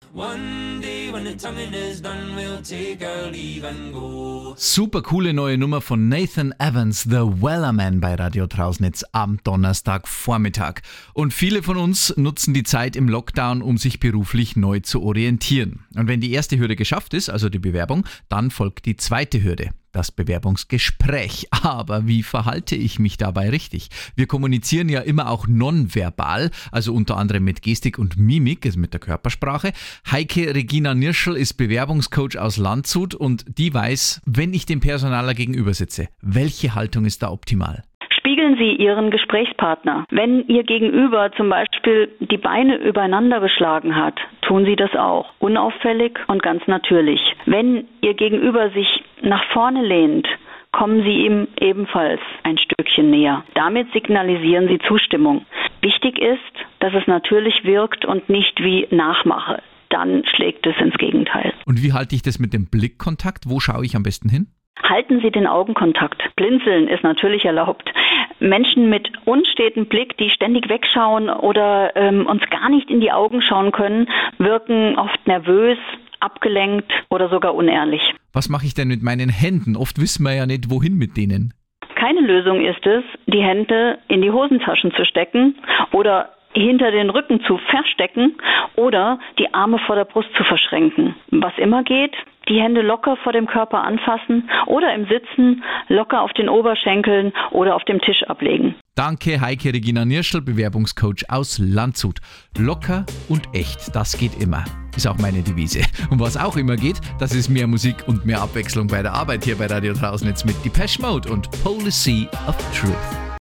One day when the tonguing is done, we'll take our leave and go. Super coole neue Nummer von Nathan Evans, The Wellerman bei Radio Trausnitz am Donnerstagvormittag. Und viele von uns nutzen die Zeit im Lockdown, um sich beruflich neu zu orientieren. Und wenn die erste Hürde geschafft ist, also die Bewerbung, dann folgt die zweite Hürde. Das Bewerbungsgespräch. Aber wie verhalte ich mich dabei richtig? Wir kommunizieren ja immer auch nonverbal, also unter anderem mit Gestik und Mimik, also mit der Körpersprache. Heike Regina Nirschl ist Bewerbungscoach aus Landshut und die weiß, wenn ich dem Personaler gegenüber sitze, welche Haltung ist da optimal? Spiegeln Sie Ihren Gesprächspartner. Wenn Ihr Gegenüber zum Beispiel die Beine übereinander geschlagen hat, tun Sie das auch. Unauffällig und ganz natürlich. Wenn Ihr Gegenüber sich nach vorne lehnt, kommen Sie ihm ebenfalls ein Stückchen näher. Damit signalisieren Sie Zustimmung. Wichtig ist, dass es natürlich wirkt und nicht wie Nachmache. Dann schlägt es ins Gegenteil. Und wie halte ich das mit dem Blickkontakt? Wo schaue ich am besten hin? Halten Sie den Augenkontakt. Blinzeln ist natürlich erlaubt. Menschen mit unstetem Blick, die ständig wegschauen oder uns gar nicht in die Augen schauen können, wirken oft nervös, abgelenkt oder sogar unehrlich. Was mache ich denn mit meinen Händen? Oft wissen wir ja nicht, wohin mit denen. Keine Lösung ist es, die Hände in die Hosentaschen zu stecken oder hinter den Rücken zu verstecken oder die Arme vor der Brust zu verschränken. Was immer geht, die Hände locker vor dem Körper anfassen oder im Sitzen locker auf den Oberschenkeln oder auf dem Tisch ablegen. Danke Heike Regina Nirschl, Bewerbungscoach aus Landshut. Locker und echt, das geht immer. Ist auch meine Devise. Und was auch immer geht, das ist mehr Musik und mehr Abwechslung bei der Arbeit hier bei Radio Trausnitz mit Depeche Mode und Policy of Truth.